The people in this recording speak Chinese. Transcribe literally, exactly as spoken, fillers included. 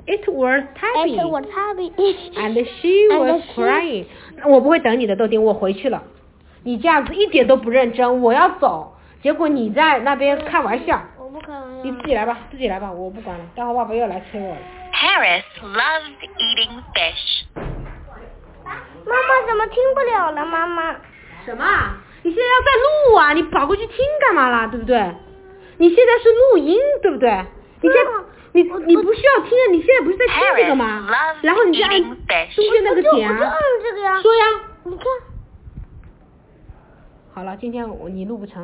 It was Tabby. It was Tabby. And she was she... crying. 我不会等你的豆丁，我回去了。你这样子一点都不认真，我要走，结果你在那边开玩笑。 我不开玩笑。 你自己来吧，自己来吧，我不管了。待会爸爸又来催我了。 Paris loved eating fish. 妈妈怎么听不了了？妈妈。 什么？你现在要在录啊？你跑过去听干嘛啦？对不对？你现在是录音，对不对？你现在你你不需要听啊！你现在不是在听这个吗？然后你就按中间那个点啊。 我就按这个呀。 说呀。 你看。 好了，今天我你录不成。